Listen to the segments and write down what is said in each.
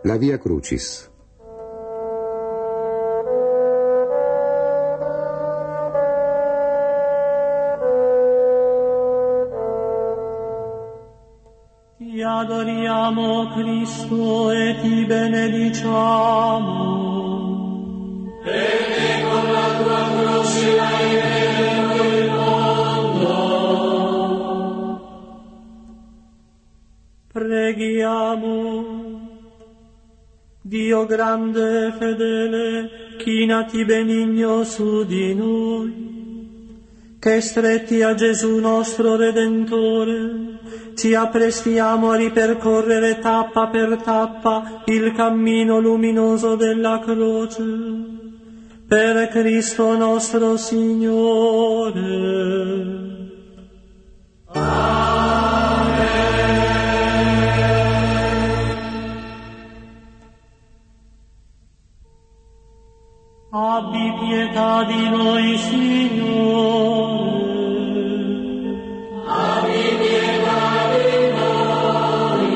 La Via Crucis. Ti adoriamo, Cristo, e ti benediciamo. Perché con la tua croce hai redento il mondo. Preghiamo. Dio grande e fedele, chinati benigno su di noi, che stretti a Gesù nostro Redentore, ci apprestiamo a ripercorrere tappa per tappa il cammino luminoso della croce, per Cristo nostro Signore. Abbi pietà di noi, Signore. Abbi pietà di noi.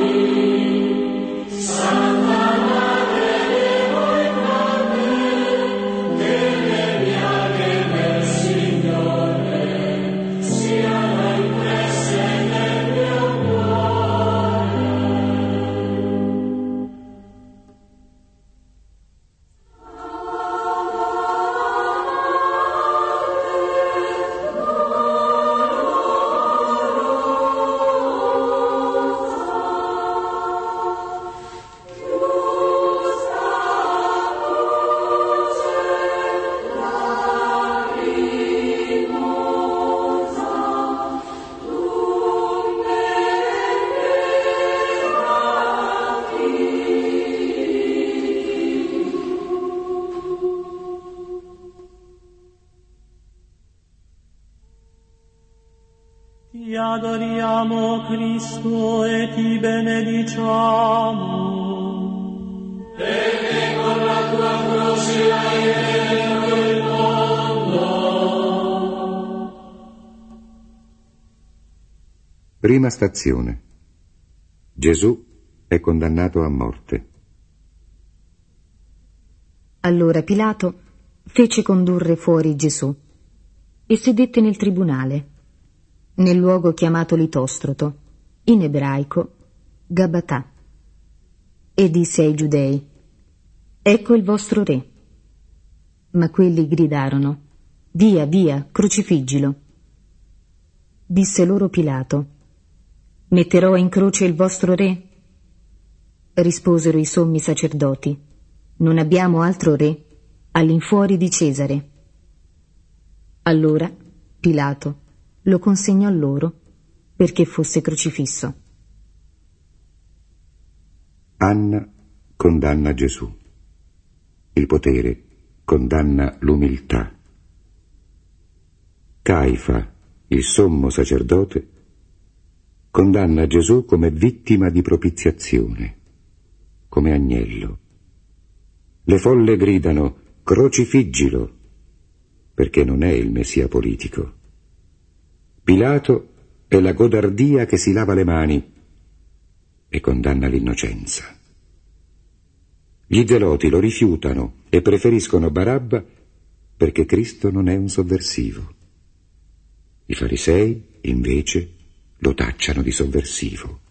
Santa Madre Deo e Grande, delle piaghe del Signore siano impresse nel mio cuore. Ti adoriamo, Cristo, e ti benediciamo. Perché con la tua croce hai redento il mondo. Prima stazione. Gesù è condannato a morte. Allora Pilato fece condurre fuori Gesù e sedette nel tribunale, nel luogo chiamato Litostroto, in ebraico Gabatà, e disse ai giudei: ecco il vostro re. Ma quelli gridarono: via, via, crocifiggilo. Disse loro Pilato: metterò in croce il vostro re? Risposero i sommi sacerdoti: non abbiamo altro re all'infuori di Cesare. Allora Pilato lo consegnò loro perché fosse crocifisso. Anna condanna Gesù. Il potere condanna l'umiltà. Caifa, il sommo sacerdote, condanna Gesù come vittima di propiziazione, come agnello. Le folle gridano: crocifiggilo, perché non è il Messia politico. Pilato è la godardia che si lava le mani e condanna l'innocenza. Gli zeloti lo rifiutano e preferiscono Barabba perché Cristo non è un sovversivo. I farisei, invece, lo tacciano di sovversivo.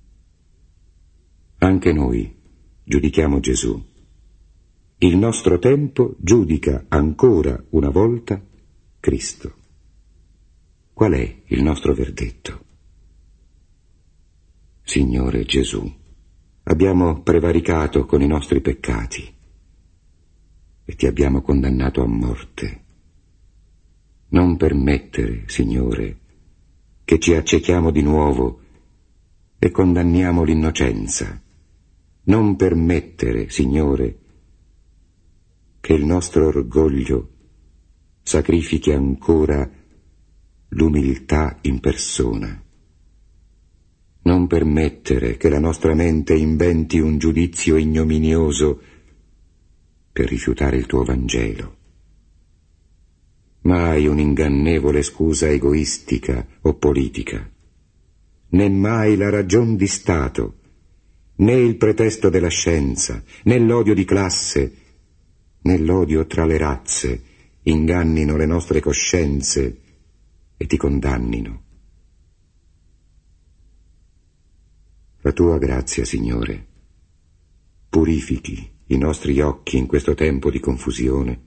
Anche noi giudichiamo Gesù. Il nostro tempo giudica ancora una volta Cristo. Qual è il nostro verdetto? Signore Gesù, abbiamo prevaricato con i nostri peccati e ti abbiamo condannato a morte. Non permettere, Signore, che ci accechiamo di nuovo e condanniamo l'innocenza. Non permettere, Signore, che il nostro orgoglio sacrifichi ancora l'umiltà in persona. Non permettere che la nostra mente inventi un giudizio ignominioso per rifiutare il tuo Vangelo. Mai un'ingannevole scusa egoistica o politica, né mai la ragion di Stato, né il pretesto della scienza, né l'odio di classe, né l'odio tra le razze ingannino le nostre coscienze e ti condannino. La tua grazia, Signore, purifichi i nostri occhi in questo tempo di confusione,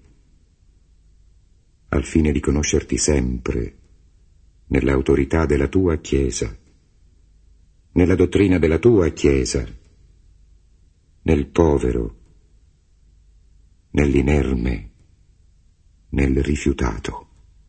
al fine di conoscerti sempre nell'autorità della tua Chiesa, nella dottrina della tua Chiesa, nel povero, nell'inerme, nel rifiutato.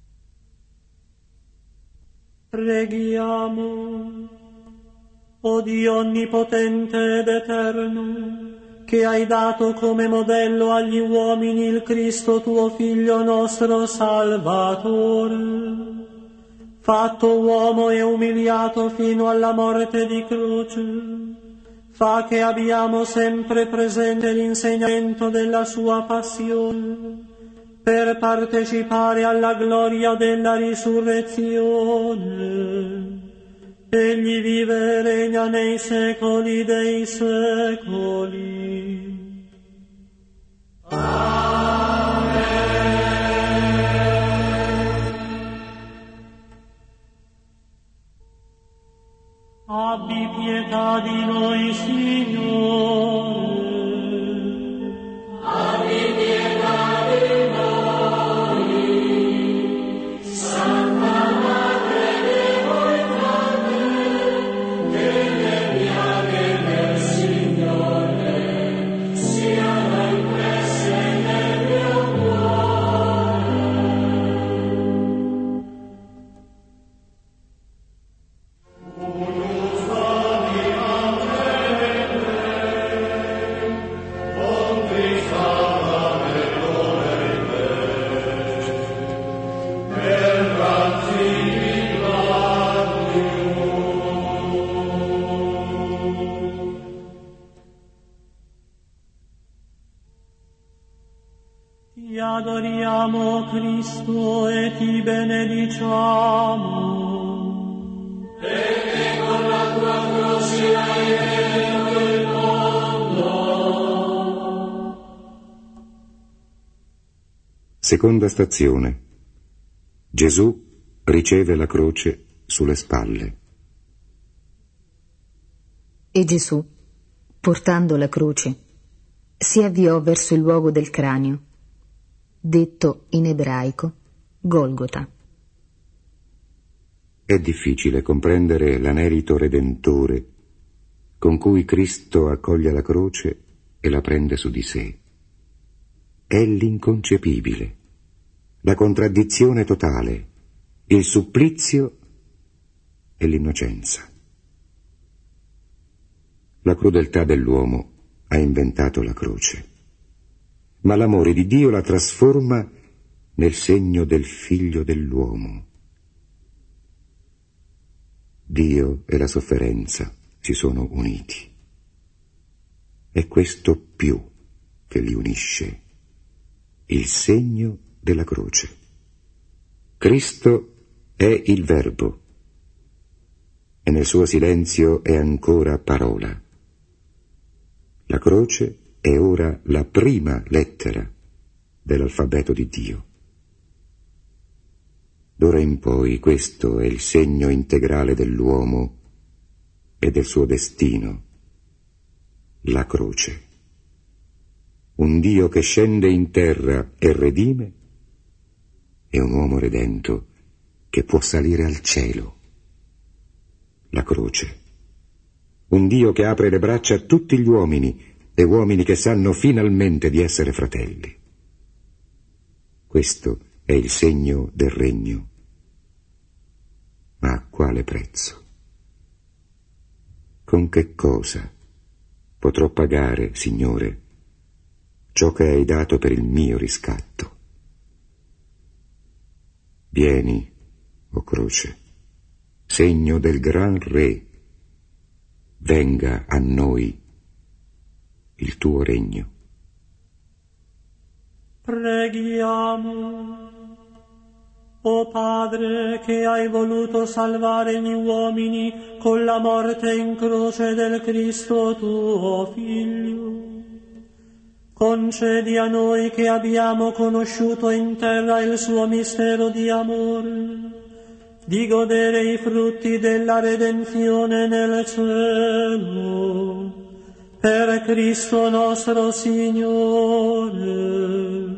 Preghiamo, o Dio onnipotente ed eterno, che hai dato come modello agli uomini il Cristo tuo Figlio nostro Salvatore, fatto uomo e umiliato fino alla morte di croce, fa che abbiamo sempre presente l'insegnamento della sua passione, per partecipare alla gloria della risurrezione. Egli vive e regna nei secoli dei secoli. Amen. Abbi pietà di noi, Signore. Abbi pietà di noi, Santa Madre Deo e Madre, delle piaghe del Signore siano impresse nel mio cuore. Ti adoriamo, Cristo, e ti benediciamo. Perché con la tua croce hai redento il mondo. Seconda stazione. Gesù riceve la croce sulle spalle. E Gesù, portando la croce, si avviò verso il luogo del cranio, detto in ebraico Golgota. È difficile comprendere l'anelito redentore con cui Cristo accoglie la croce e la prende su di sé. È l'inconcepibile, la contraddizione totale, il supplizio e l'innocenza. La crudeltà dell'uomo ha inventato la croce, ma l'amore di Dio la trasforma nel segno del Figlio dell'uomo. Dio e la sofferenza si sono uniti. È questo più che li unisce, il segno della croce. Cristo è il Verbo e nel suo silenzio è ancora parola. La croce è ora la prima lettera dell'alfabeto di Dio. D'ora in poi questo è il segno integrale dell'uomo e del suo destino, la croce. Un Dio che scende in terra e redime, e un uomo redento che può salire al cielo. La croce. Un Dio che apre le braccia a tutti gli uomini, e uomini che sanno finalmente di essere fratelli. Questo è il segno del regno. Ma a quale prezzo? Con che cosa potrò pagare, Signore, ciò che hai dato per il mio riscatto? Vieni, o croce, segno del gran Re, venga a noi il tuo regno. Preghiamo. O Padre, che hai voluto salvare gli uomini con la morte in croce del Cristo tuo Figlio, concedi a noi che abbiamo conosciuto in terra il suo mistero di amore, di godere i frutti della redenzione nel cielo, per Cristo nostro Signore.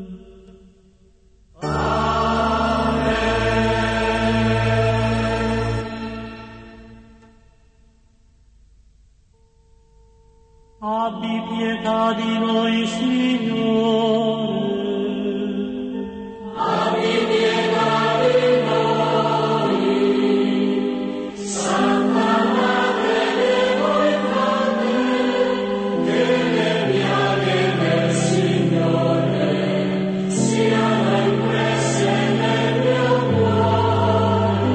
Abbi pietà di noi, Signore. Abbi pietà di noi. Santa Madre Deo e Padre, delle piaghe del Signore siano impresse nel mio cuore.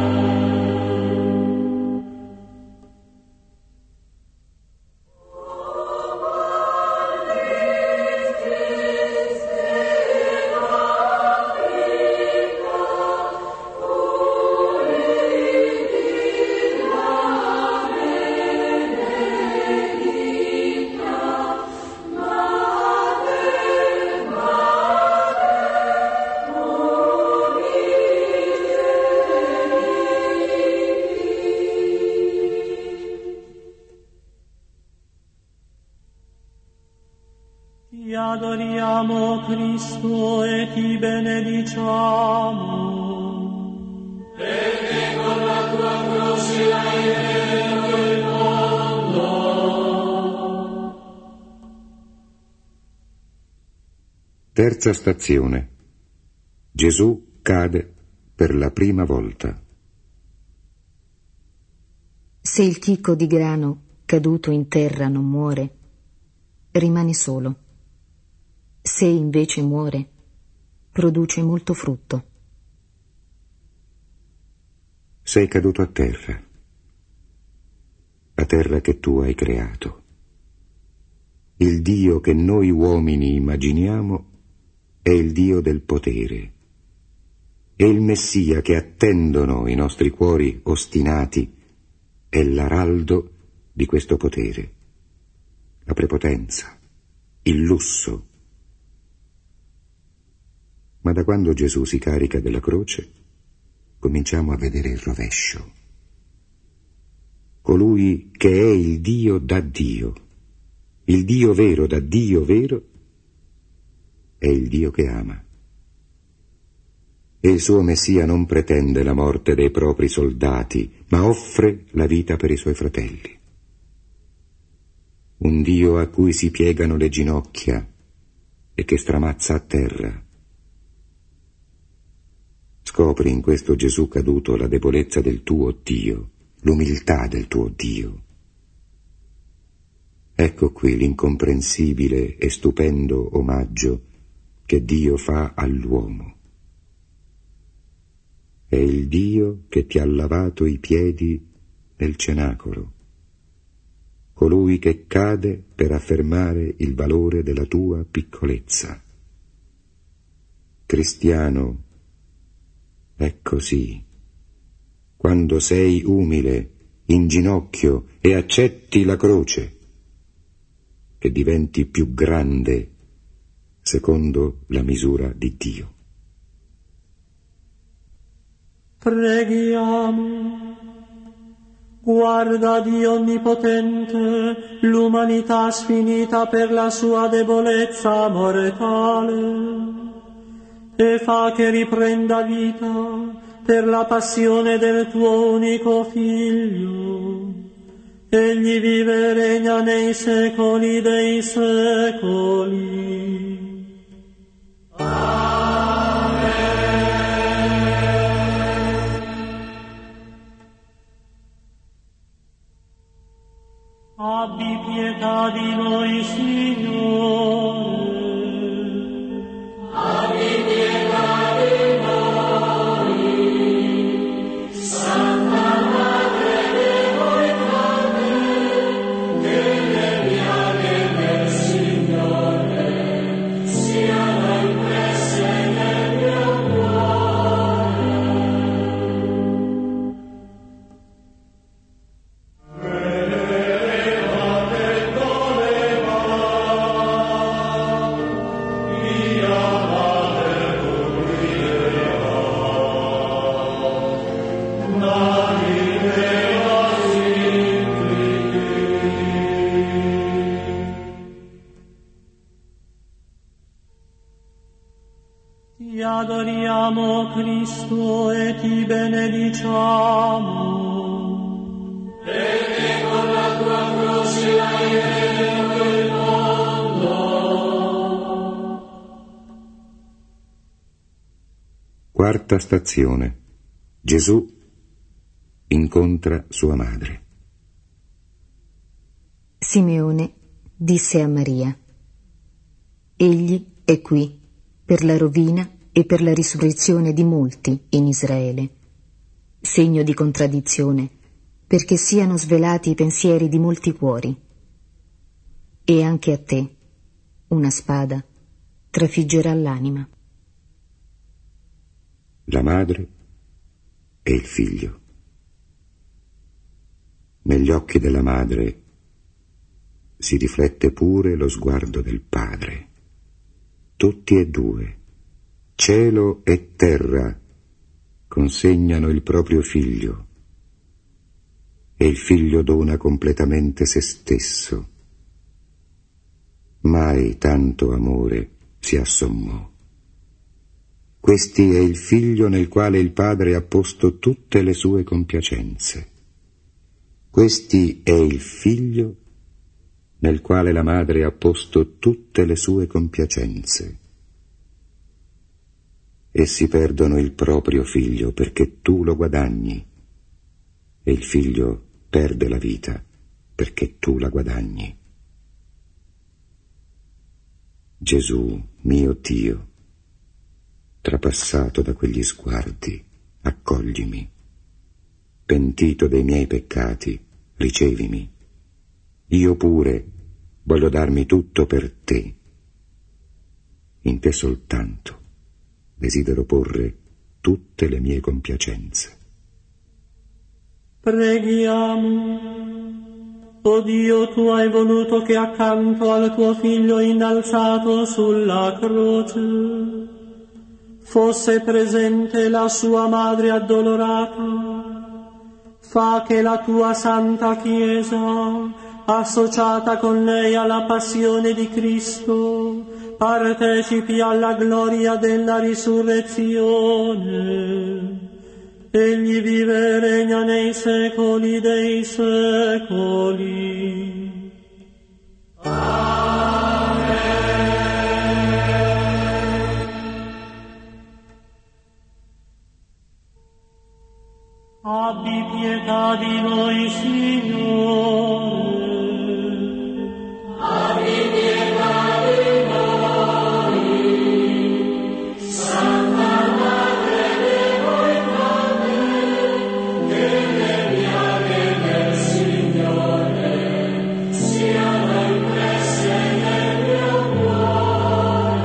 Ti adoriamo, Cristo, e ti benediciamo. Perché con la tua croce hai redento il mondo. Terza stazione. Gesù cade per la prima volta. Se il chicco di grano caduto in terra non muore, rimane solo. Se invece muore, produce molto frutto. Sei caduto a terra che tu hai creato. Il Dio che noi uomini immaginiamo è il Dio del potere, e il Messia che attendono i nostri cuori ostinati è l'araldo di questo potere, la prepotenza, il lusso. Ma da quando Gesù si carica della croce, cominciamo a vedere il rovescio. Colui che è il Dio da Dio, il Dio vero da Dio vero, è il Dio che ama. E il suo Messia non pretende la morte dei propri soldati, ma offre la vita per i suoi fratelli. Un Dio a cui si piegano le ginocchia e che stramazza a terra. Scopri in questo Gesù caduto la debolezza del tuo Dio, l'umiltà del tuo Dio. Ecco qui l'incomprensibile e stupendo omaggio che Dio fa all'uomo. È il Dio che ti ha lavato i piedi nel cenacolo, colui che cade per affermare il valore della tua piccolezza. Cristiano, è così. Quando sei umile, in ginocchio e accetti la croce, che diventi più grande secondo la misura di Dio. Preghiamo. Guarda, Dio onnipotente, l'umanità sfinita per la sua debolezza mortale, e fa che riprenda vita per la passione del tuo unico Figlio. Egli vive e regna nei secoli dei secoli. Abbi pietà di noi, Signore. Abbi pietà di noi. Santa Madre Deo e Padre, delle piaghe del Signore siano impresse nel mio cuore. adoriamo Cristo e ti benediciamo. Perché con la tua croce hai redento il mondo. Quarta stazione. Gesù incontra sua madre. Simeone disse a Maria: Egli è qui per la rovina e per la risurrezione di molti in Israele, segno di contraddizione, perché siano svelati i pensieri di molti cuori. E anche a te una spada trafiggerà l'anima. La madre e il figlio. Negli occhi della madre si riflette pure lo sguardo del padre. Tutti e due, cielo e terra, consegnano il proprio figlio, e il figlio dona completamente se stesso. Mai tanto amore si assommò. Questi è il figlio nel quale il padre ha posto tutte le sue compiacenze. Questi è il figlio nel quale la madre ha posto tutte le sue compiacenze. Essi perdono il proprio figlio perché tu lo guadagni, e il figlio perde la vita perché tu la guadagni. Gesù, mio Dio, trapassato da quegli sguardi, accoglimi. Pentito dei miei peccati, ricevimi. Io pure voglio darmi tutto per te. In te soltanto desidero porre tutte le mie compiacenze. Preghiamo. O Dio, tu hai voluto che accanto al tuo figlio innalzato sulla croce fosse presente la sua madre addolorata. Fa che la tua santa Chiesa, associata con lei alla passione di Cristo, partecipi alla gloria della risurrezione. Egli vive e regna nei secoli dei secoli. Amen. Abbi pietà di noi, Signore. Abbi pietà di noi, Santa Madre Deo e Madre, che le piaghe del Signore siano impresse nel mio cuore.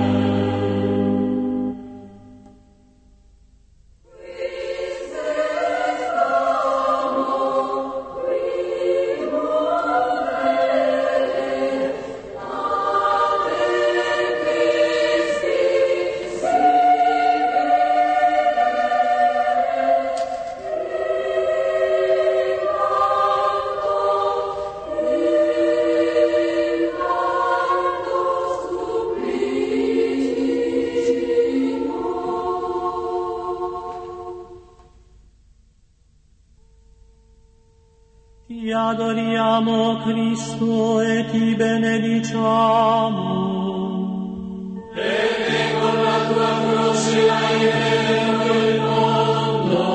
Ti adoriamo, Cristo, e ti benediciamo. Perché con la tua croce hai redento il mondo.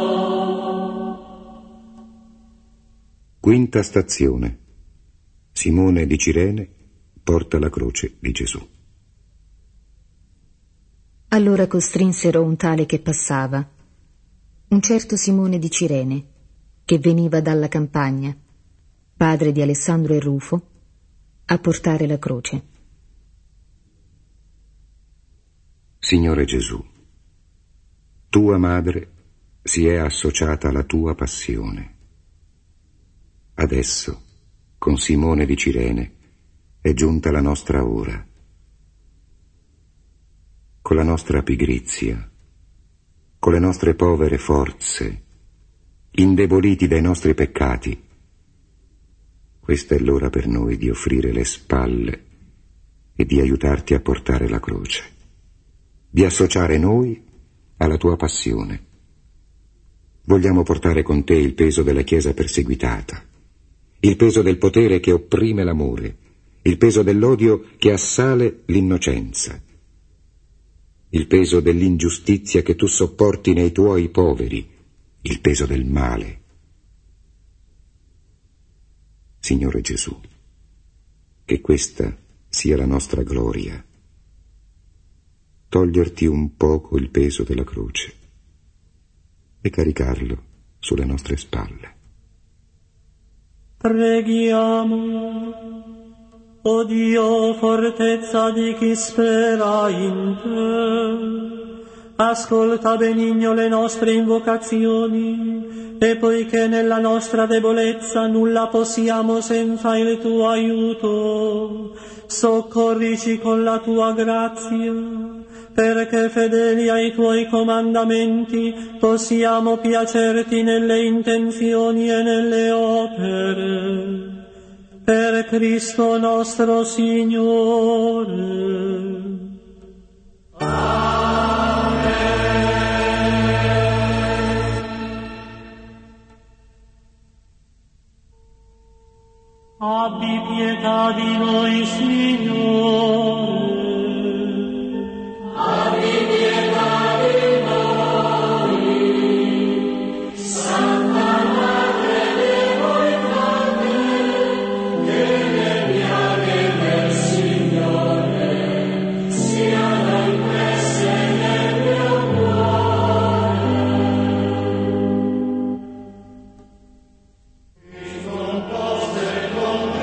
Quinta stazione. Simone di Cirene porta la croce di Gesù. Allora costrinsero un tale che passava, un certo Simone di Cirene, che veniva dalla campagna, padre di Alessandro e Rufo, a portare la croce. Signore Gesù, tua madre si è associata alla tua passione. Adesso, con Simone di Cirene, è giunta la nostra ora. Con la nostra pigrizia, con le nostre povere forze, indeboliti dai nostri peccati, questa è l'ora per noi di offrire le spalle e di aiutarti a portare la croce. di associare noi alla tua passione. Vogliamo portare con te il peso della Chiesa perseguitata, il peso del potere che opprime l'amore, il peso dell'odio che assale l'innocenza, il peso dell'ingiustizia che tu sopporti nei tuoi poveri, il peso del male. Signore Gesù, che questa sia la nostra gloria, toglierti un poco il peso della croce e caricarlo sulle nostre spalle. Preghiamo. O Dio, fortezza di chi spera in te, ascolta benigno le nostre invocazioni, e poiché nella nostra debolezza nulla possiamo senza il tuo aiuto, soccorrici con la tua grazia, perché fedeli ai tuoi comandamenti possiamo piacerti nelle intenzioni e nelle opere. Per Cristo nostro Signore. Amen. Abbi pietà di noi, Signore. Abbi pietà di noi, Santa Madre di voi fratelli, che le piaghe del Signore siano impresse nel mio cuore. Cristo poste con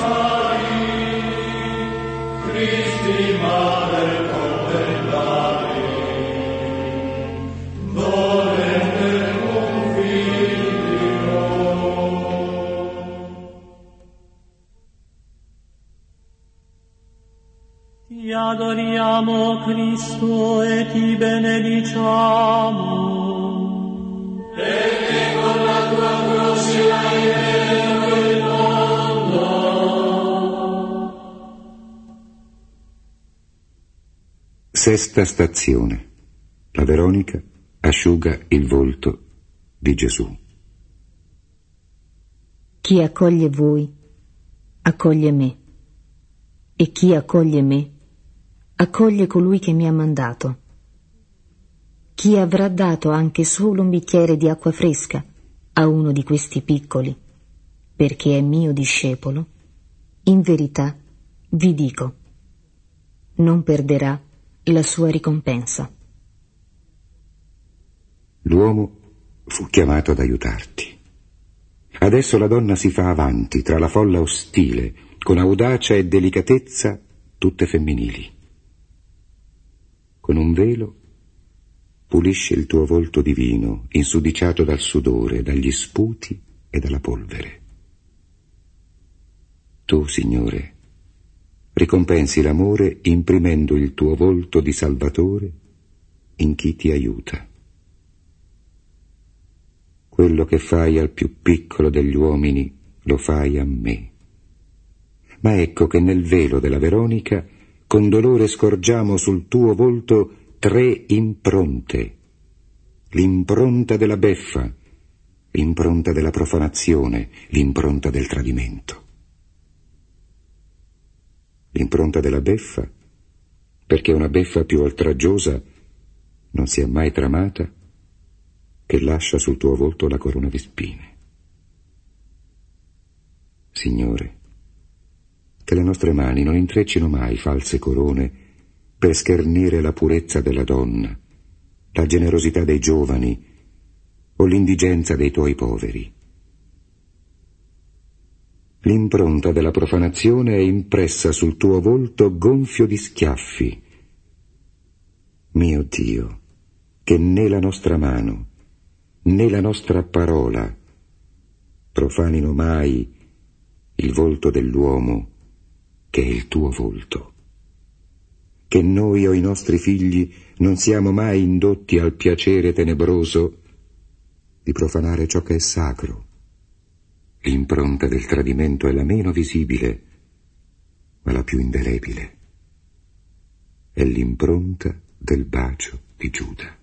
Cristi Madre contemplare, volete un figlio. Ti adoriamo, Cristo, e ti benediciamo, perché con la tua croce hai redento il mondo. Sesta stazione. La Veronica asciuga il volto di Gesù. Chi accoglie voi, accoglie me, e chi accoglie me, accoglie colui che mi ha mandato. Chi avrà dato anche solo un bicchiere di acqua fresca a uno di questi piccoli, perché è mio discepolo, in verità vi dico, non perderà la sua ricompensa. L'uomo fu chiamato ad aiutarti. Adesso la donna si fa avanti tra la folla ostile, con audacia e delicatezza tutte femminili. Con un velo pulisce il tuo volto divino, insudiciato dal sudore, dagli sputi e dalla polvere. Tu, Signore, ricompensi l'amore imprimendo il tuo volto di Salvatore in chi ti aiuta. Quello che fai al più piccolo degli uomini lo fai a me. Ma ecco che nel velo della Veronica con dolore scorgiamo sul tuo volto 3 impronte: l'impronta della beffa, l'impronta della profanazione, l'impronta del tradimento. L'impronta della beffa, perché una beffa più oltraggiosa non si è mai tramata che lascia sul tuo volto la corona di spine. Signore, che le nostre mani non intreccino mai false corone per schernire la purezza della donna, la generosità dei giovani o l'indigenza dei tuoi poveri. L'impronta della profanazione è impressa sul tuo volto gonfio di schiaffi. Mio Dio, che né la nostra mano né la nostra parola profanino mai il volto dell'uomo che è il tuo volto. Che noi o i nostri figli non siamo mai indotti al piacere tenebroso di profanare ciò che è sacro. L'impronta del tradimento è la meno visibile, ma la più indelebile. È l'impronta del bacio di Giuda.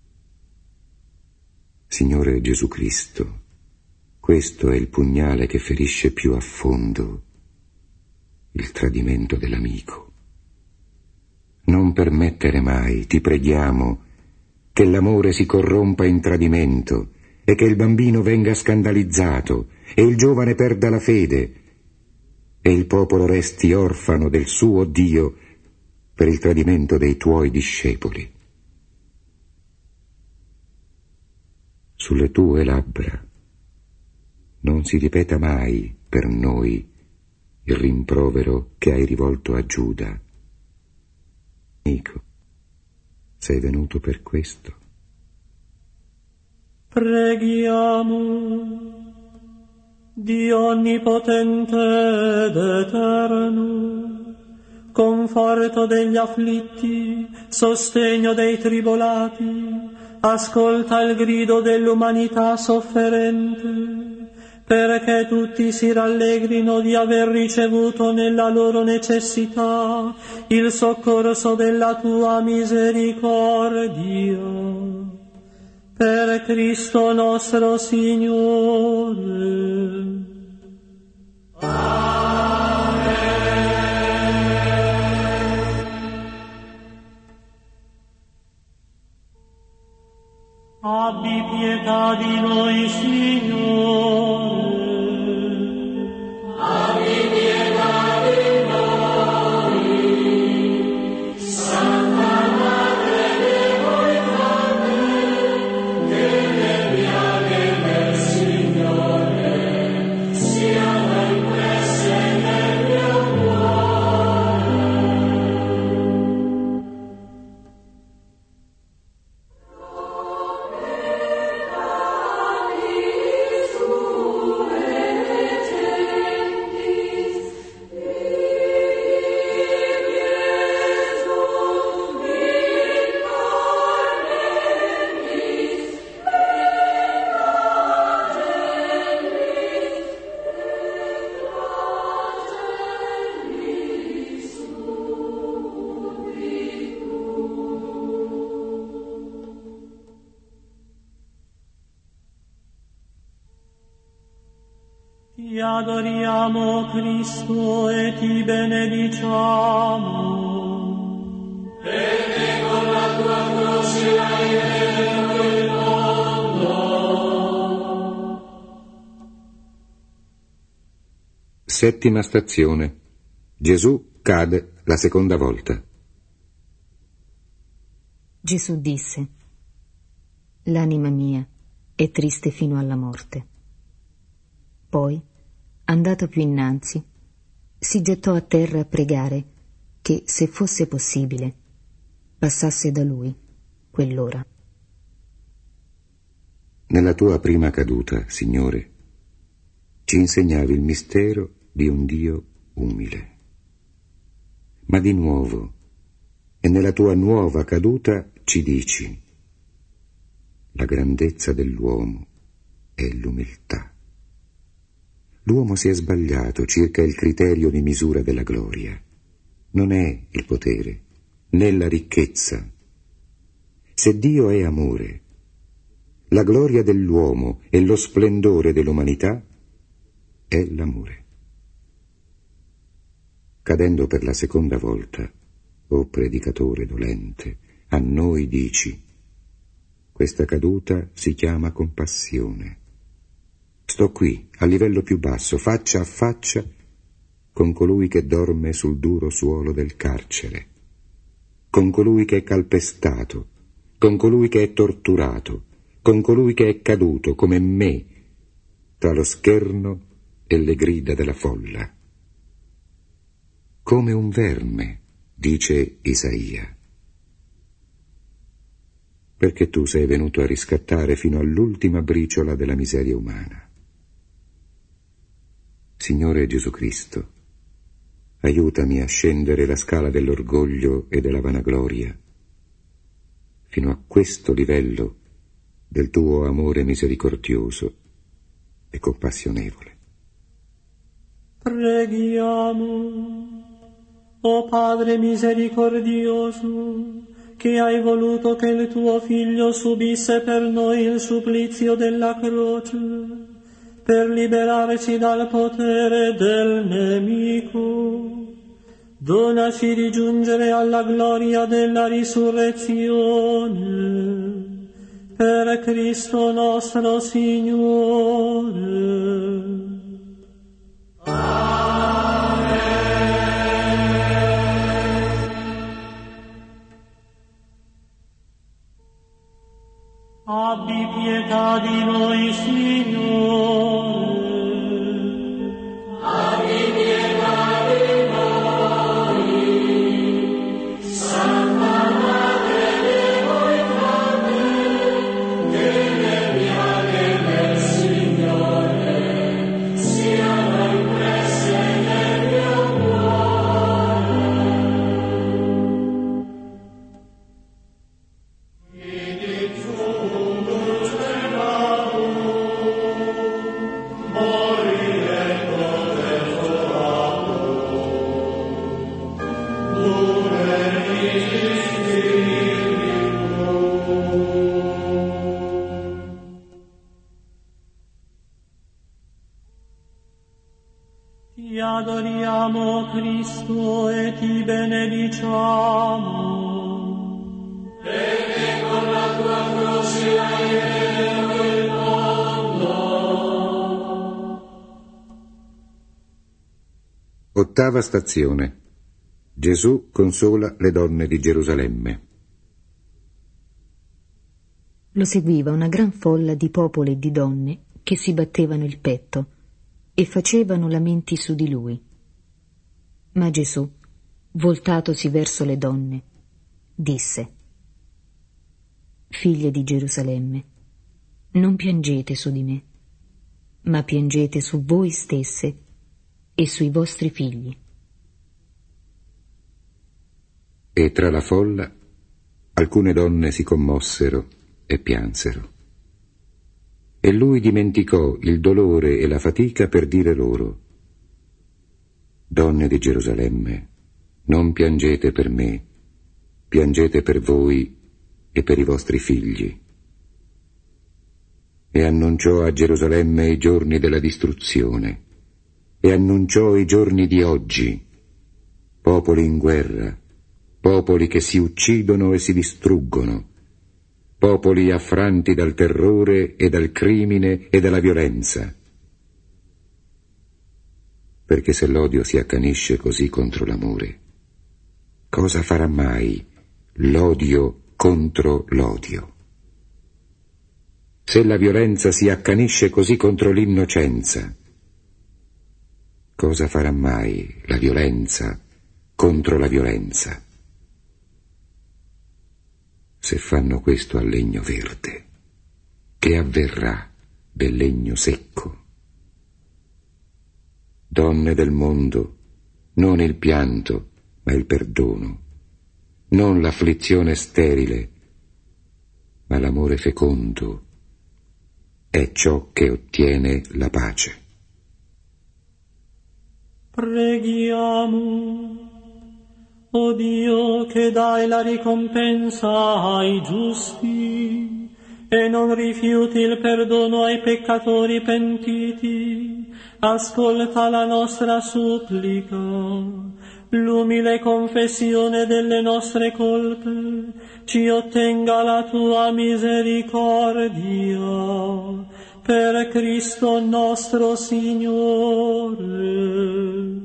Signore Gesù Cristo, questo è il pugnale che ferisce più a fondo, il tradimento dell'amico. Non permettere mai, ti preghiamo, che l'amore si corrompa in tradimento e che il bambino venga scandalizzato e il giovane perda la fede e il popolo resti orfano del suo Dio per il tradimento dei tuoi discepoli. Sulle tue labbra non si ripeta mai per noi il rimprovero che hai rivolto a Giuda. Amico, sei venuto per questo? Preghiamo. Dio onnipotente ed eterno, conforto degli afflitti, sostegno dei tribolati, ascolta il grido dell'umanità sofferente, perché tutti si rallegrino di aver ricevuto nella loro necessità il soccorso della tua misericordia. Per Cristo nostro Signore. Abbi pietà di noi, Signore. Abbi pietà di noi. Santa Madre dei Coetanei, che le piaghe del Signore siano impresse nel mio cuore. Ti adoriamo, Cristo, e ti benediciamo. Perché con la tua croce hai redento il mondo. Settima stazione. Gesù cade la seconda volta. Gesù disse: l'anima mia è triste fino alla morte. Poi, andato più innanzi, si gettò a terra a pregare che, se fosse possibile, passasse da lui quell'ora. Nella tua prima caduta, Signore, ci insegnavi il mistero di un Dio umile. Ma di nuovo, e nella tua nuova caduta, ci dici: la grandezza dell'uomo è l'umiltà. L'uomo si è sbagliato circa il criterio di misura della gloria. Non è il potere, né la ricchezza. Se Dio è amore, la gloria dell'uomo e lo splendore dell'umanità è l'amore. Cadendo per la seconda volta, o predicatore dolente, a noi dici: questa caduta si chiama compassione. Sto qui, a livello più basso, faccia a faccia con colui che dorme sul duro suolo del carcere, con colui che è calpestato, con colui che è torturato, con colui che è caduto come me tra lo scherno e le grida della folla. Come un verme, dice Isaia, perché tu sei venuto a riscattare fino all'ultima briciola della miseria umana. Signore Gesù Cristo, aiutami a scendere la scala dell'orgoglio e della vanagloria fino a questo livello del tuo amore misericordioso e compassionevole. Preghiamo. O Padre misericordioso, che hai voluto che il tuo Figlio subisse per noi il supplizio della croce, per liberarci dal potere del nemico. Donaci di giungere alla gloria della risurrezione, per Cristo nostro Signore. Abbi pietà di noi, Signore. Abbi pietà di noi. Santa Madre Deo e Padre, delle piaghe del Signore siano impresse nel mio cuore. Ed il Ti adoriamo, Cristo, e ti benediciamo. perché con la tua croce hai redento il mondo. Ottava stazione. Gesù consola le donne di Gerusalemme. Lo seguiva una gran folla di popolo e di donne che si battevano il petto e facevano lamenti su di lui. Ma Gesù, voltatosi verso le donne, disse: Figlie di Gerusalemme, non piangete su di me, ma piangete su voi stesse e sui vostri figli. E tra la folla alcune donne si commossero e piansero. E lui dimenticò il dolore e la fatica per dire loro: Donne di Gerusalemme, non piangete per me, piangete per voi e per i vostri figli. E annunciò a Gerusalemme i giorni della distruzione, e annunciò i giorni di oggi, popoli in guerra, popoli che si uccidono e si distruggono, popoli affranti dal terrore e dal crimine e dalla violenza. Perché se l'odio si accanisce così contro l'amore, cosa farà mai l'odio contro l'odio? Se la violenza si accanisce così contro l'innocenza, cosa farà mai la violenza contro la violenza? Se fanno questo al legno verde, che avverrà del legno secco? Donne del mondo, non il pianto, ma il perdono, non l'afflizione sterile, ma l'amore fecondo è ciò che ottiene la pace. Preghiamo. O Dio, che dai la ricompensa ai giusti e non rifiuti il perdono ai peccatori pentiti, ascolta la nostra supplica, l'umile confessione delle nostre colpe, ci ottenga la tua misericordia, per Cristo nostro Signore.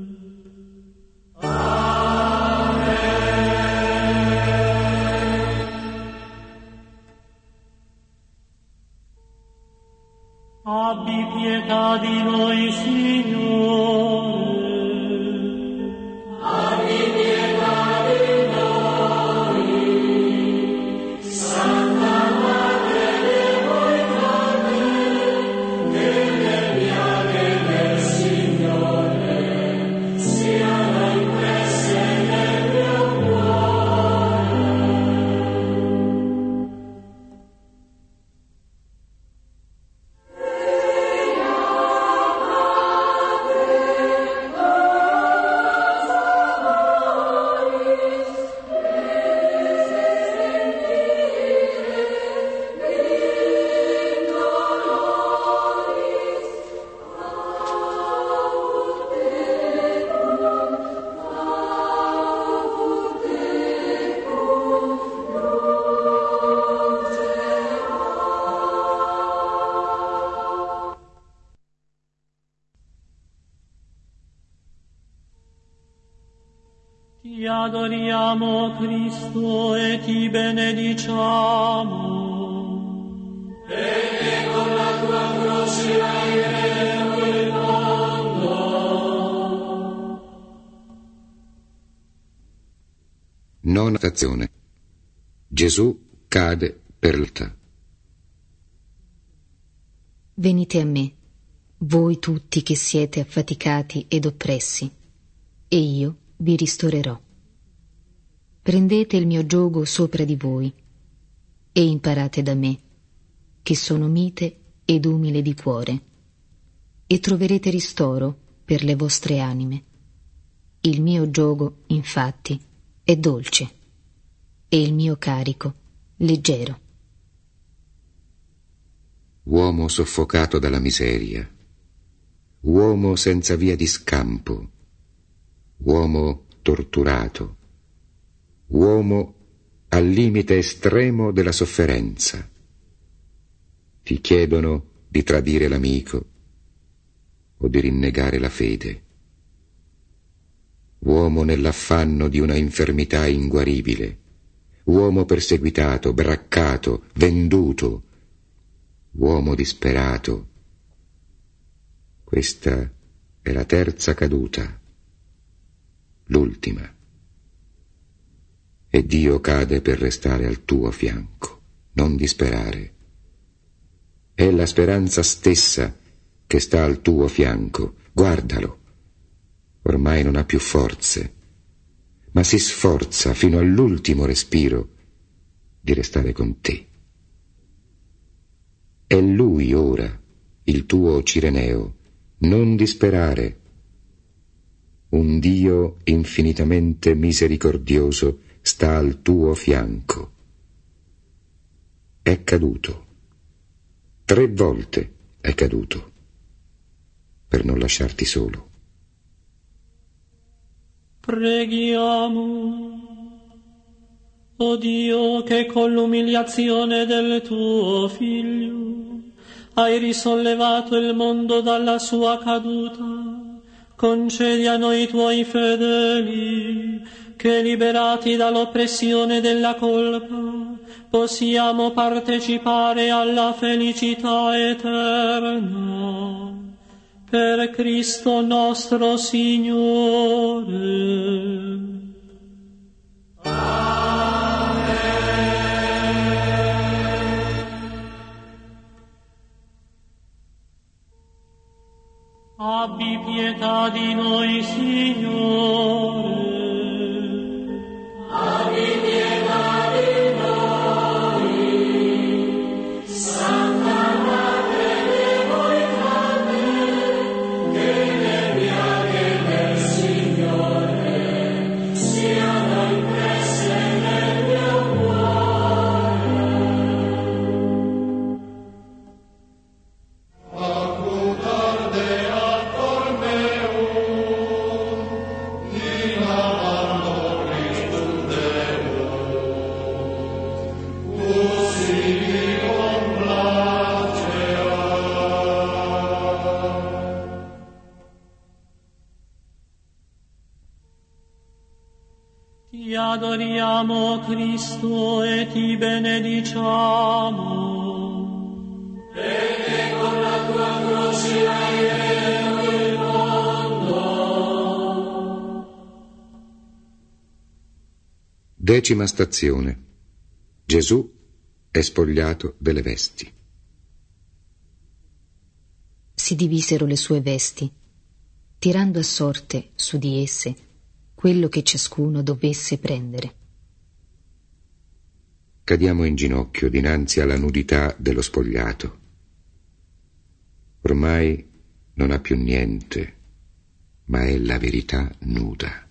Abbi pietà di noi, Signore. Abbi pietà di noi. Santa Madre Deo e Padre, delle piaghe del Signore siano impresse nel mio cuore. Ti adoriamo, Cristo, e ti benediciamo. Perché con la tua croce hai redento il mondo. Nona stazione. Gesù cade per l'altare. Venite a me, voi tutti che siete affaticati ed oppressi, e io vi ristorerò. Prendete il mio giogo sopra di voi e imparate da me, che sono mite ed umile di cuore, e troverete ristoro per le vostre anime. Il mio giogo, infatti, è dolce e il mio carico leggero. Uomo soffocato dalla miseria, uomo senza via di scampo, uomo torturato, uomo al limite estremo della sofferenza. Ti chiedono di tradire l'amico o di rinnegare la fede. Uomo nell'affanno di una infermità inguaribile, uomo perseguitato, braccato, venduto, uomo disperato. Questa è la terza caduta, l'ultima. E Dio cade per restare al tuo fianco. Non disperare. È la speranza stessa che sta al tuo fianco. Guardalo. Ormai non ha più forze, ma si sforza fino all'ultimo respiro di restare con te. È Lui ora, il tuo Cireneo. Non disperare. Un Dio infinitamente misericordioso sta al tuo fianco. È caduto. 3 volte è caduto per non lasciarti solo. Preghiamo. O Dio, che con l'umiliazione del tuo Figlio hai risollevato il mondo dalla sua caduta, concedi a noi tuoi fedeli che, liberati dall'oppressione della colpa, possiamo partecipare alla felicità eterna. Per Cristo nostro Signore. Abbi pietà di noi, Signore. Abbi pietà di noi, Santa Madre devotante, che le piaghe del Signore siano impresse nel mio cuore. Ti adoriamo, Cristo, e ti benediciamo. Perché con la tua croce hai redento il mondo. 10ª stazione. Gesù è spogliato delle vesti. Si divisero le sue vesti, tirando a sorte su di esse quello che ciascuno dovesse prendere. Cadiamo in ginocchio dinanzi alla nudità dello spogliato. Ormai non ha più niente, ma è la verità nuda.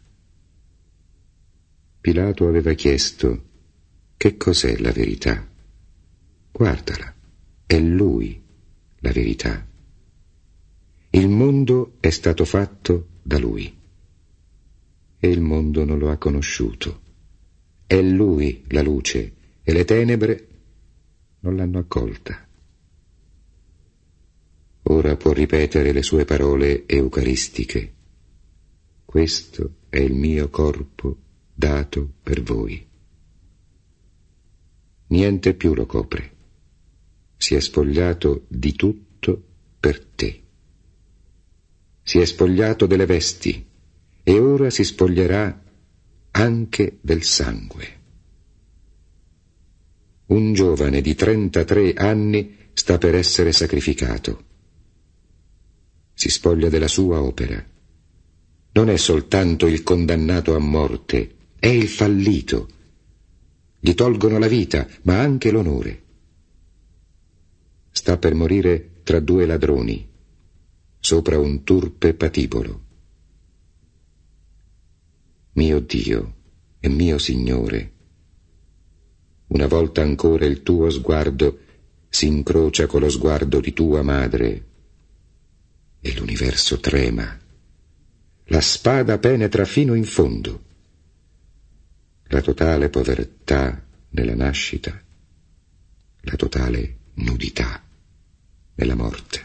Pilato aveva chiesto: che cos'è la verità? Guardala, è Lui la verità. Il mondo è stato fatto da Lui e il mondo non lo ha conosciuto. È Lui la luce e le tenebre non l'hanno accolta. Ora può ripetere le sue parole eucaristiche: questo è il mio corpo dato per voi. Niente più lo copre. Si è spogliato di tutto per te. Si è spogliato delle vesti e ora si spoglierà anche del sangue. Un giovane di 33 anni sta per essere sacrificato. Si spoglia della sua opera. Non è soltanto il condannato a morte, è il fallito. Gli tolgono la vita, ma anche l'onore. Sta per morire tra 2 ladroni, sopra un turpe patibolo. Mio Dio e mio Signore, una volta ancora il tuo sguardo si incrocia con lo sguardo di tua madre e l'universo trema. La spada penetra fino in fondo. La totale povertà nella nascita, la totale nudità nella morte.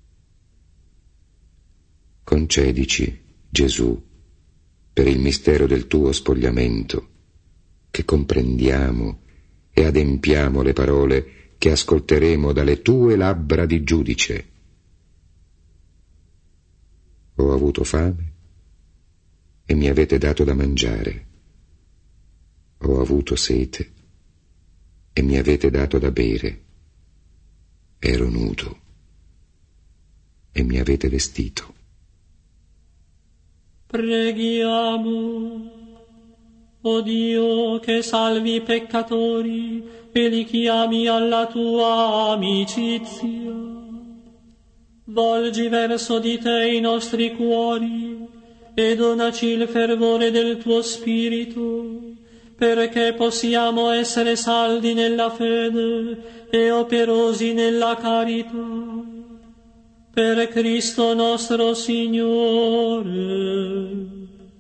Concedici, Gesù, per il mistero del tuo spogliamento, che comprendiamo e adempiamo le parole che ascolteremo dalle tue labbra di giudice. Ho avuto fame e mi avete dato da mangiare. Ho avuto sete e mi avete dato da bere. Ero nudo e mi avete vestito. Preghiamo. O Dio, che salvi i peccatori e li chiami alla tua amicizia, volgi verso di te i nostri cuori e donaci il fervore del tuo spirito, perché possiamo essere saldi nella fede e operosi nella carità. Per Cristo nostro Signore.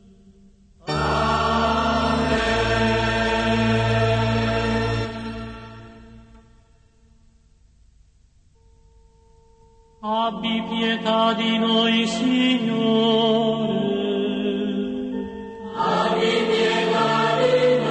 Abbi pietà di noi, Signore. Abbi pietà di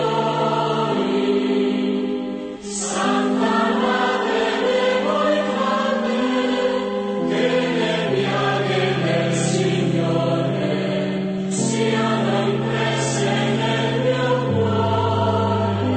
noi. Santa Madre dei voi fratelli, che le piaghe del Signore siano impresse nel mio cuore.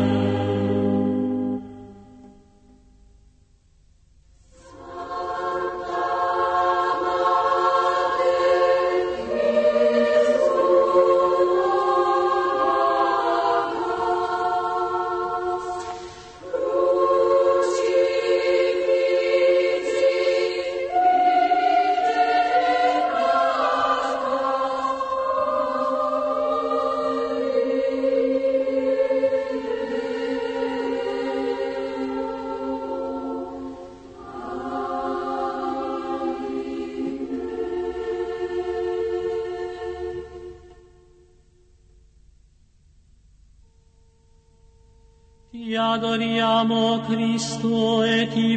Ti adoriamo, Cristo, e ti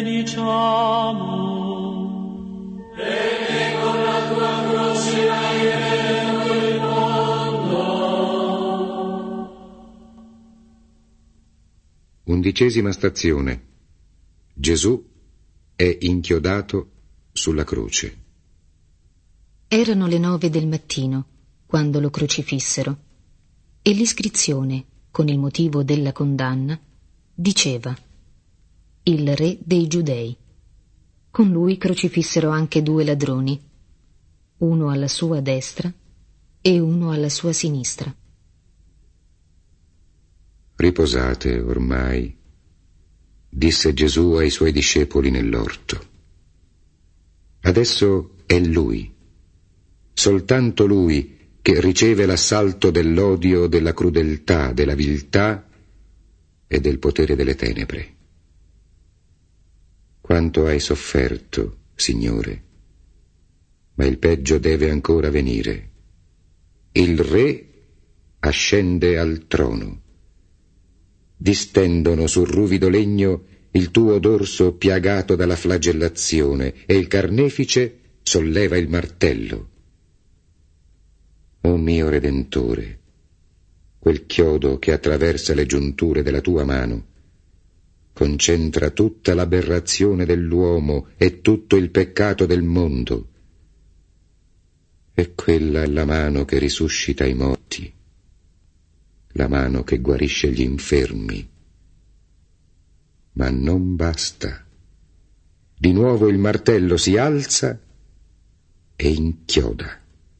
benediciamo. Perché con la tua croce hai redento il mondo. 11ª stazione. Gesù è inchiodato sulla croce. Erano le 9 del mattino quando lo crocifissero e l'iscrizione, con il motivo della condanna, diceva: il re dei Giudei. Con lui crocifissero anche 2 ladroni, uno alla sua destra e uno alla sua sinistra. Riposate ormai, disse Gesù ai suoi discepoli nell'orto. Adesso è lui, soltanto lui, che riceve l'assalto dell'odio, della crudeltà, della viltà e del potere delle tenebre. Quanto hai sofferto, Signore, ma il peggio deve ancora venire. Il Re ascende al trono. Distendono sul ruvido legno il tuo dorso piagato dalla flagellazione e il carnefice solleva il martello. O mio Redentore, quel chiodo che attraversa le giunture della tua mano, concentra tutta l'aberrazione dell'uomo e tutto il peccato del mondo. E quella è la mano che risuscita i morti, la mano che guarisce gli infermi. Ma non basta. Di nuovo il martello si alza e inchioda.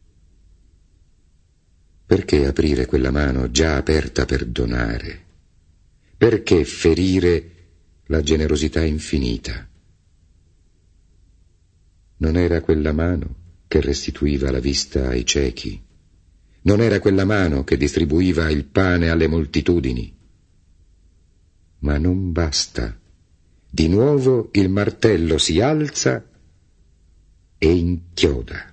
Perché aprire quella mano già aperta per donare? Perché ferire la generosità infinita? Non era quella mano che restituiva la vista ai ciechi? Non era quella mano che distribuiva il pane alle moltitudini? Ma non basta. Di nuovo il martello si alza e inchioda.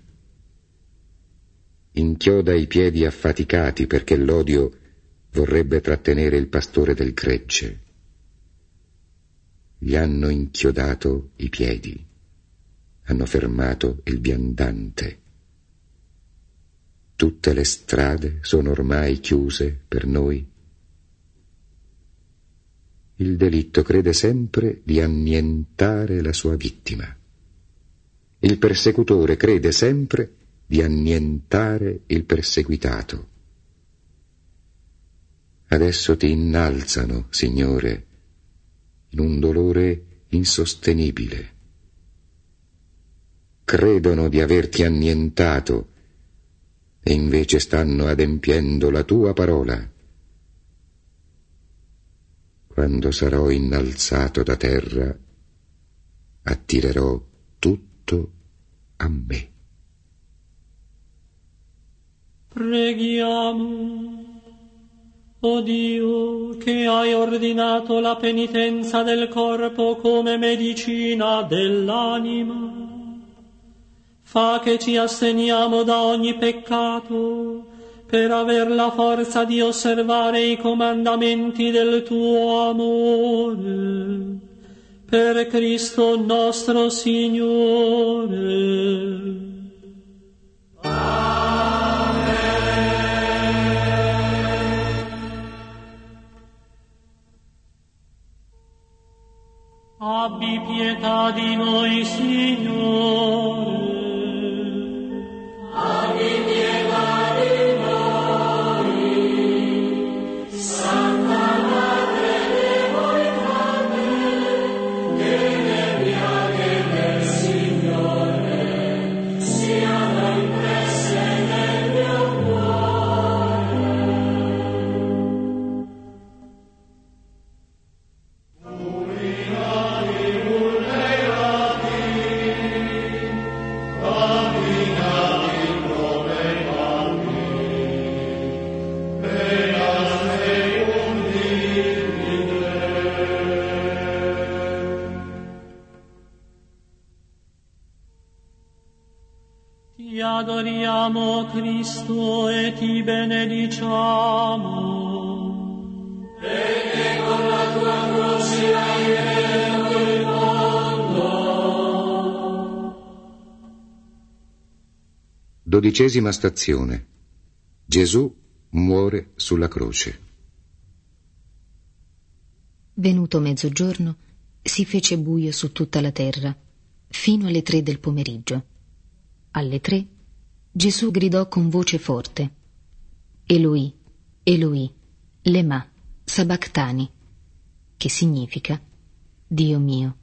Inchioda i piedi affaticati perché l'odio vorrebbe trattenere il pastore del gregge. Gli hanno inchiodato i piedi, hanno fermato il viandante. Tutte le strade sono ormai chiuse per noi. Il delitto crede sempre di annientare la sua vittima. Il persecutore crede sempre di annientare il perseguitato. Adesso ti innalzano, Signore, in un dolore insostenibile. Credono di averti annientato e invece stanno adempiendo la tua parola. Quando sarò innalzato da terra, attirerò tutto a me. Preghiamo. O Dio, che hai ordinato la penitenza del corpo come medicina dell'anima, fa che ci asteniamo da ogni peccato per aver la forza di osservare i comandamenti del tuo amore. Per Cristo nostro Signore. Abbi pietà di noi, Signore. Abbi pietà di noi, Santa Madre devotale, che le piaghe del Signore siano impresse nel mio Ti adoriamo, Cristo, e ti benediciamo. Perché con la tua croce hai redento il mondo. 12ª stazione. Gesù muore sulla croce. Venuto mezzogiorno, si fece buio su tutta la terra, fino alle 3 del pomeriggio. Alle 3 Gesù gridò con voce forte: Eloi, Eloi, lema sabachthani, che significa: Dio mio,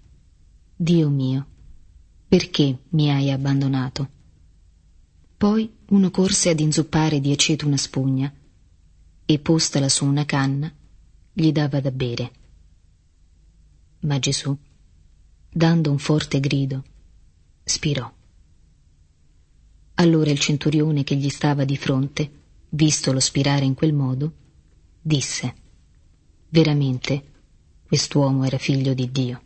perché mi hai abbandonato? Poi uno corse ad inzuppare di aceto una spugna e, postala su una canna, gli dava da bere. Ma Gesù, dando un forte grido, spirò. Allora il centurione che gli stava di fronte, vistolo spirare in quel modo, disse: veramente quest'uomo era figlio di Dio.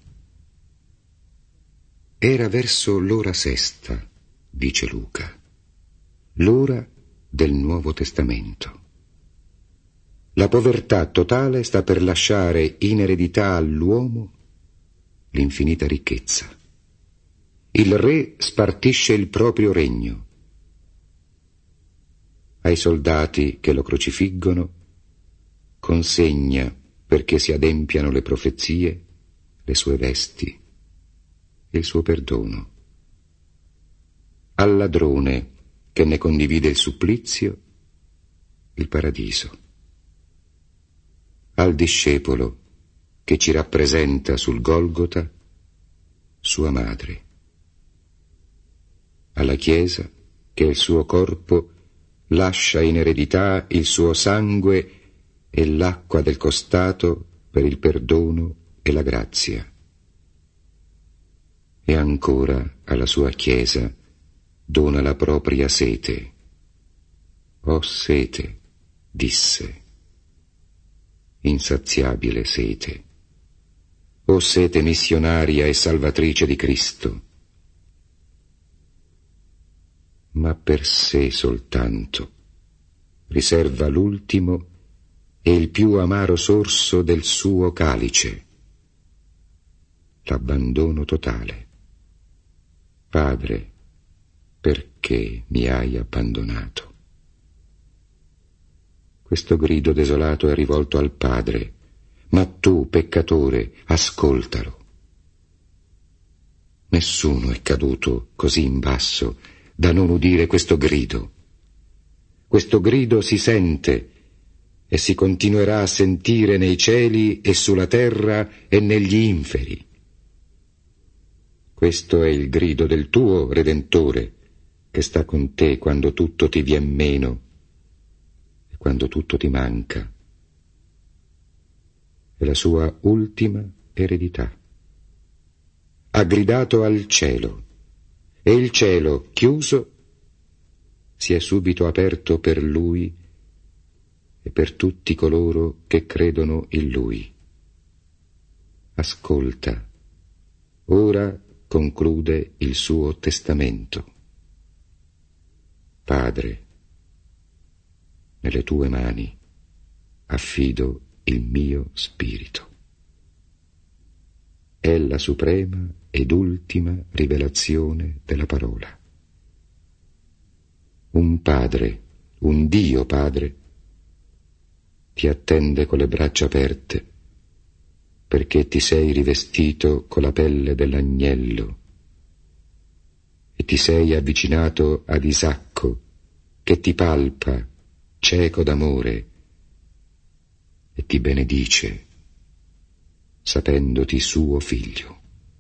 Era verso l'ora sesta, dice Luca, l'ora del Nuovo Testamento. La povertà totale sta per lasciare in eredità all'uomo l'infinita ricchezza. Il re spartisce il proprio regno. Ai soldati che lo crocifiggono consegna, perché si adempiano le profezie, le sue vesti e il suo perdono. Al ladrone che ne condivide il supplizio, il paradiso. Al discepolo che ci rappresenta sul Golgota sua madre. Alla Chiesa che il suo corpo lascia in eredità il suo sangue e l'acqua del costato per il perdono e la grazia. E ancora alla sua Chiesa dona la propria sete. Ho sete, disse, insaziabile sete. O sete missionaria e salvatrice di Cristo. Ma per sé soltanto riserva l'ultimo e il più amaro sorso del suo calice, l'abbandono totale. Padre, perché mi hai abbandonato? Questo grido desolato è rivolto al Padre, ma tu, peccatore, ascoltalo. Nessuno è caduto così in basso da non udire questo grido. Questo grido si sente e si continuerà a sentire nei cieli e sulla terra e negli inferi. Questo è il grido del tuo Redentore, che sta con te quando tutto ti vien meno e quando tutto ti manca. È la sua ultima eredità. Ha gridato al cielo, e il cielo, chiuso, si è subito aperto per lui e per tutti coloro che credono in lui. Ascolta, ora conclude il suo testamento. Padre, nelle tue mani affido il mio spirito. È la suprema ed ultima rivelazione della parola. Un Padre, un Dio Padre, ti attende con le braccia aperte, perché ti sei rivestito con la pelle dell'agnello e ti sei avvicinato ad Isacco, che ti palpa, cieco d'amore, e ti benedice, sapendoti suo figlio.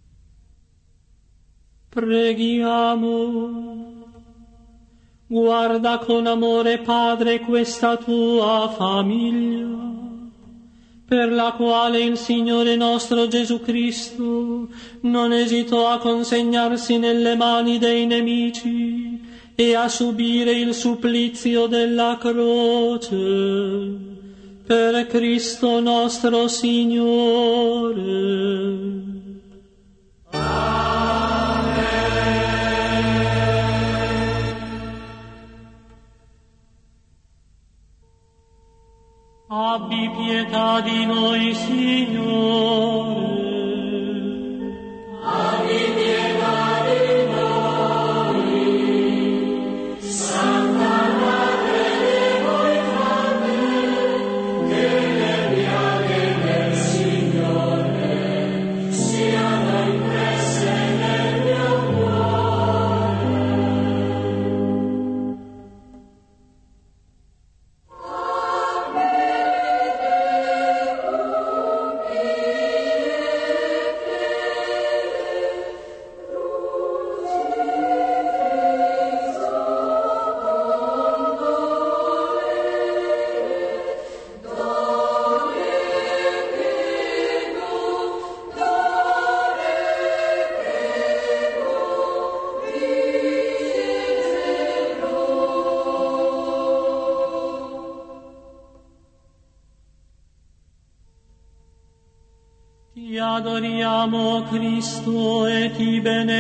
Preghiamo. Guarda con amore, Padre, questa tua famiglia, per la quale il Signore nostro Gesù Cristo non esitò a consegnarsi nelle mani dei nemici e a subire il supplizio della croce, per Cristo nostro Signore. Abbi pietà di noi, Signore. Abbi pietà di noi. Santa Madre Deo e Padre, che le piaghe del Signore siano impresse nel mio cuore. Ti adoriamo, Cristo, e ti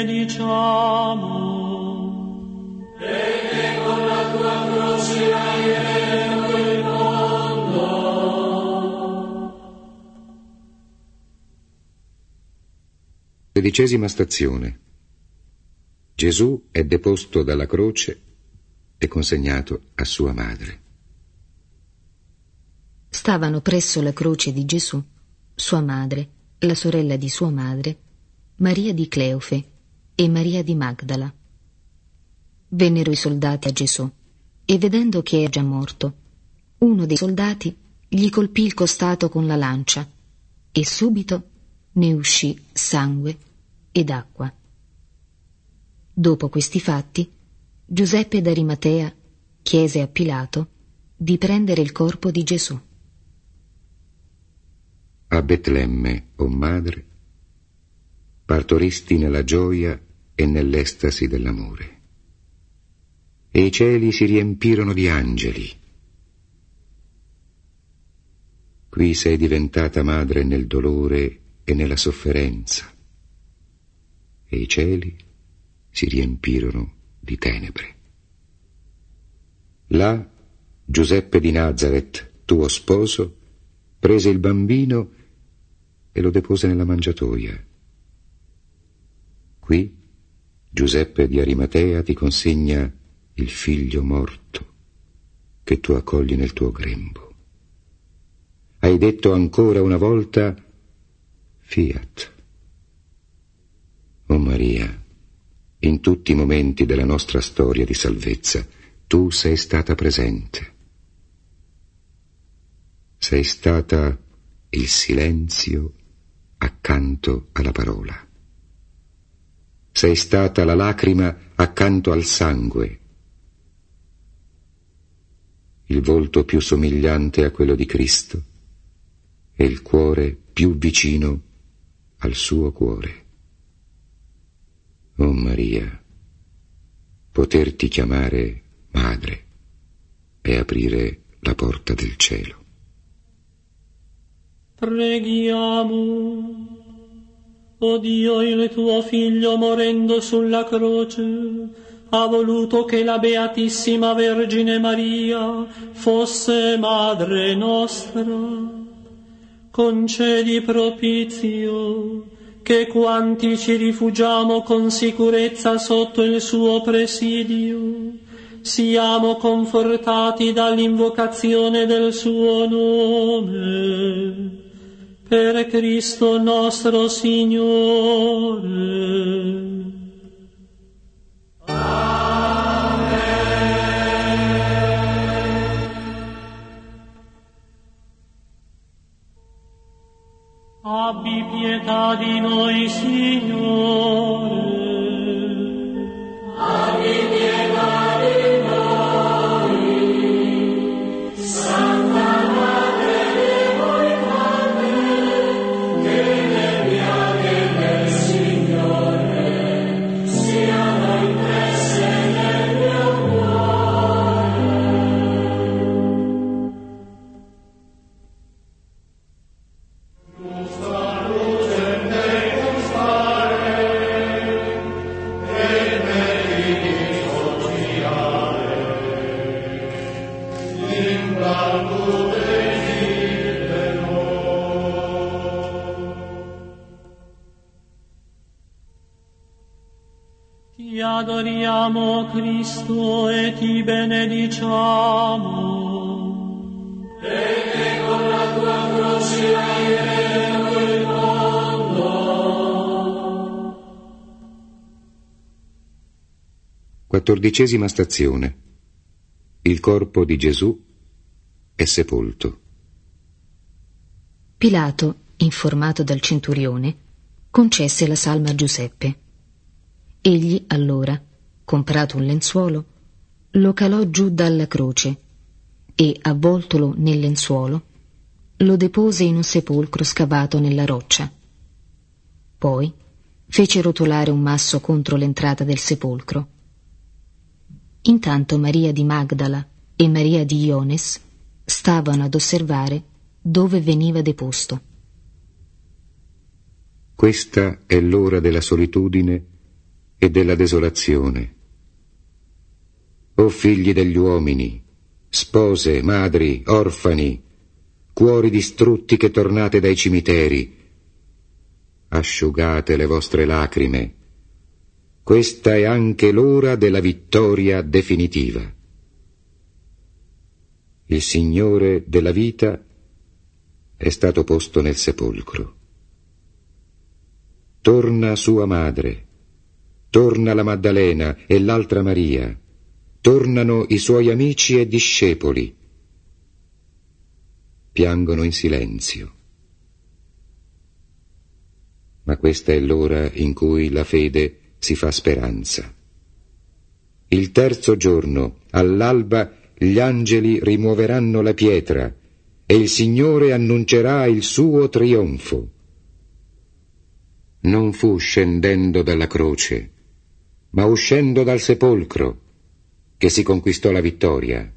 benediciamo. Perché con la tua croce hai redento il mondo. Sedicesima stazione. Gesù è deposto dalla croce e consegnato a sua madre. stavano presso la croce di Gesù sua madre, la sorella di sua madre, Maria di Cleofe e Maria di Magdala. Vennero i soldati a Gesù e, vedendo che era già morto, uno dei soldati gli colpì il costato con la lancia e subito ne uscì sangue ed acqua. Dopo questi fatti, Giuseppe d'Arimatea chiese a Pilato di prendere il corpo di Gesù. A Betlemme, o madre, partoristi nella gioia e nell'estasi dell'amore, e i cieli si riempirono di angeli. Qui sei diventata madre nel dolore e nella sofferenza, e i cieli si riempirono di tenebre. Là Giuseppe di Nazaret, tuo sposo, prese il bambino e lo depose nella mangiatoia. Qui Giuseppe di Arimatea ti consegna il figlio morto che tu accogli nel tuo grembo. Hai detto ancora una volta fiat. O Maria, in tutti i momenti della nostra storia di salvezza, tu sei stata presente. Sei stata il silenzio accanto alla parola. Sei stata la lacrima accanto al sangue, il volto più somigliante a quello di Cristo e il cuore più vicino al suo cuore. Oh Maria, poterti chiamare madre e aprire la porta del cielo. Preghiamo. O Dio, il tuo Figlio, morendo sulla croce, ha voluto che la Beatissima Vergine Maria fosse Madre nostra. Concedi propizio che quanti ci rifugiamo con sicurezza sotto il suo presidio, siamo confortati dall'invocazione del suo nome. Per Cristo nostro Signore. Amen. Abbi pietà di noi, Signore. Abbi pietà di noi, Santa Madre di voi Padre, che le piaghe del Signore siano impresse nel mio cuore. Giusta luce te gustare, e meriti sociale, l'imbrado desidero. Ti adoriamo, Cristo, e ti benediciamo. Perché con la tua croce hai redento il mondo. 14ª stazione. Il corpo di Gesù è sepolto. Pilato, informato dal centurione, concesse la salma a Giuseppe. Egli, allora, comprato un lenzuolo, lo calò giù dalla croce e, avvoltolo nel lenzuolo, lo depose in un sepolcro scavato nella roccia. Poi fece rotolare un masso contro l'entrata del sepolcro. Intanto Maria di Magdala e Maria di Iones stavano ad osservare dove veniva deposto. Questa è l'ora della solitudine e della desolazione. O figli degli uomini, spose, madri, orfani, cuori distrutti che tornate dai cimiteri, asciugate le vostre lacrime. Questa è anche l'ora della vittoria definitiva. Il Signore della vita è stato posto nel sepolcro. Torna sua madre, torna la Maddalena e l'altra Maria, tornano i suoi amici e discepoli. Piangono in silenzio. Ma questa è l'ora in cui la fede si fa speranza. Il terzo giorno, all'alba, gli angeli rimuoveranno la pietra e il Signore annuncerà il suo trionfo. Non fu scendendo dalla croce, ma uscendo dal sepolcro, che si conquistò la vittoria.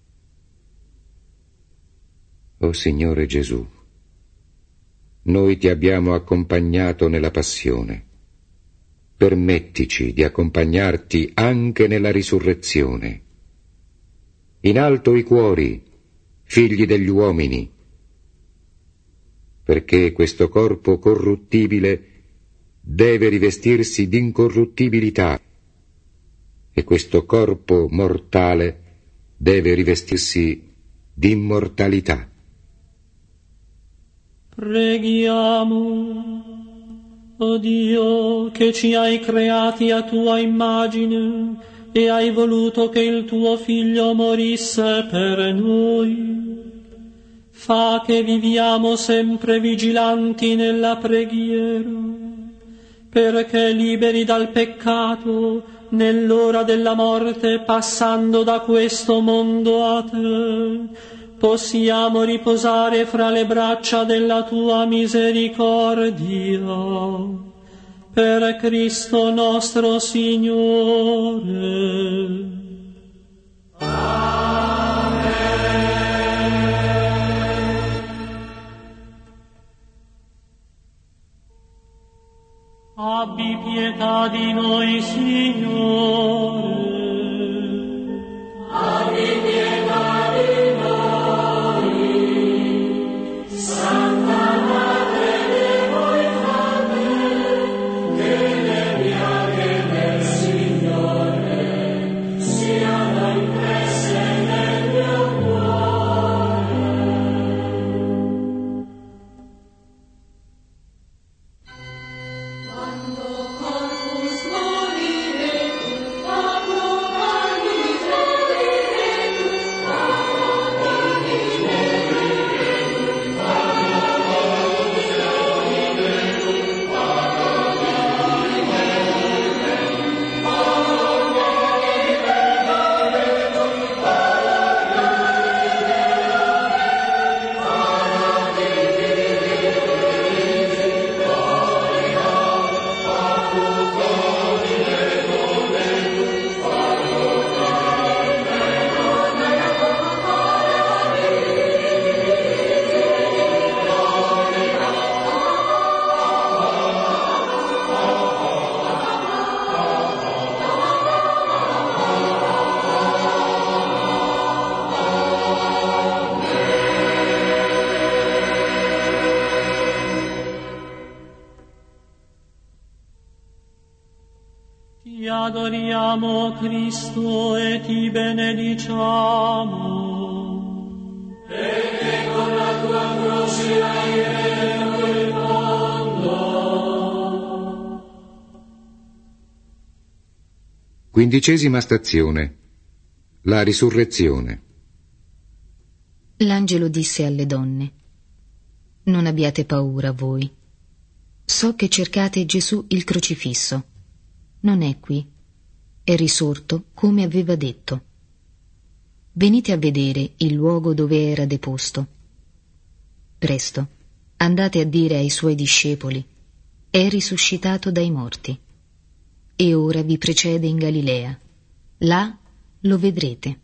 O Signore Gesù, noi ti abbiamo accompagnato nella passione. Permettici di accompagnarti anche nella risurrezione. In alto i cuori, figli degli uomini, perché questo corpo corruttibile deve rivestirsi d'incorruttibilità e questo corpo mortale deve rivestirsi d'immortalità. Preghiamo. O Dio, che ci hai creati a tua immagine e hai voluto che il tuo Figlio morisse per noi, fa che viviamo sempre vigilanti nella preghiera, perché liberi dal peccato, nell'ora della morte, passando da questo mondo a te, possiamo riposare fra le braccia della tua misericordia. Per Cristo nostro Signore. Amen. Abbi pietà di noi, Signore. Abbi pietà di noi, Santa Madre dei voi fratelli, che le piaghe del Signore siano impresse nel mio cuore. Quando corpus moriretur, Pablo Ti adoriamo, Cristo, e ti benediciamo. Perché con la tua croce hai redento il mondo. 15ª stazione. La risurrezione. L'angelo disse alle donne: Non abbiate paura voi. So che cercate Gesù il crocifisso. Non è qui, è risorto come aveva detto. Venite a vedere il luogo dove era deposto. Presto, andate a dire ai suoi discepoli: è risuscitato dai morti. E ora vi precede in Galilea. Là lo vedrete.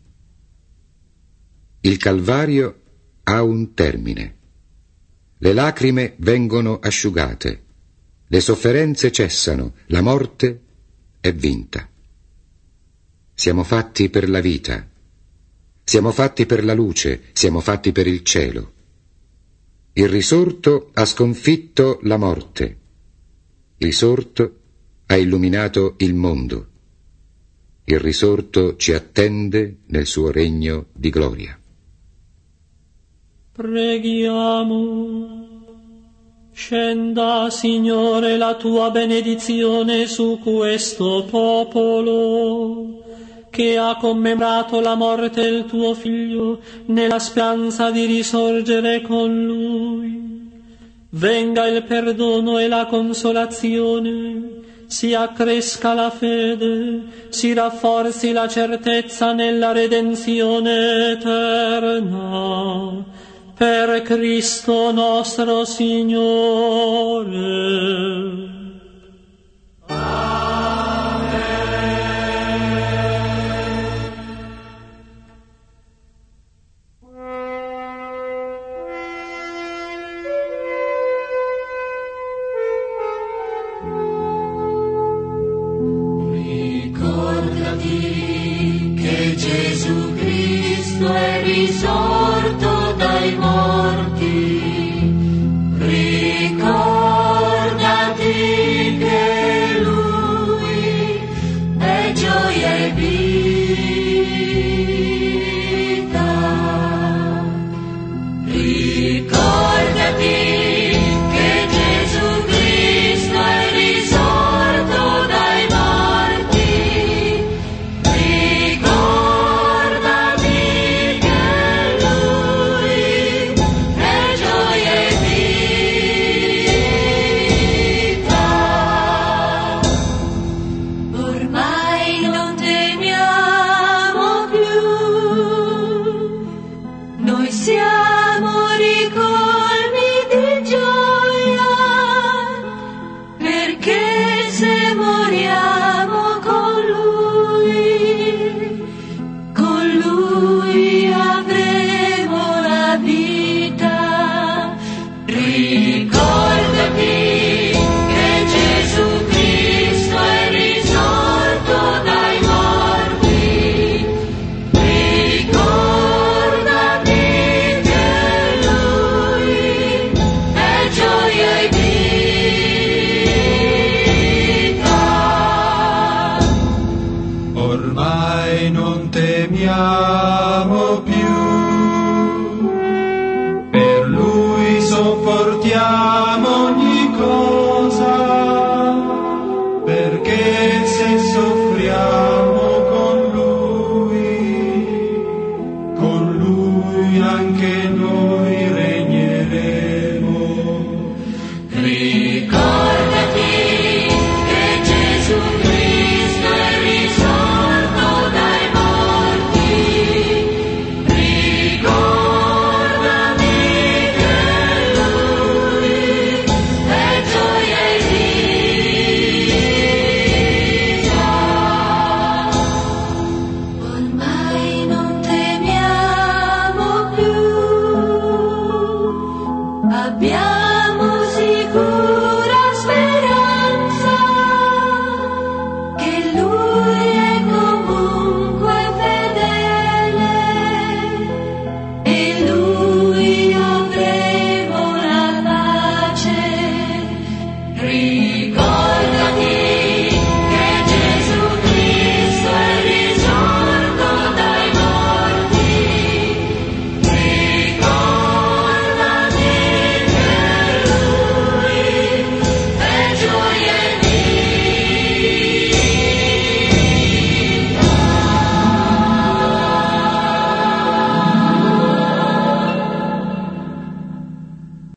Il Calvario ha un termine. Le lacrime vengono asciugate, le sofferenze cessano, la morte è vinta. Siamo fatti per la vita, siamo fatti per la luce, siamo fatti per il cielo. Il risorto ha sconfitto la morte. Il risorto ha illuminato il mondo. Il risorto ci attende nel suo regno di gloria. Preghiamo. Scenda, Signore, la tua benedizione su questo popolo, che ha commemorato la morte del tuo Figlio nella speranza di risorgere con Lui. Venga il perdono e la consolazione, si accresca la fede, si rafforzi la certezza nella redenzione eterna. Per Cristo nostro Signore. Amen.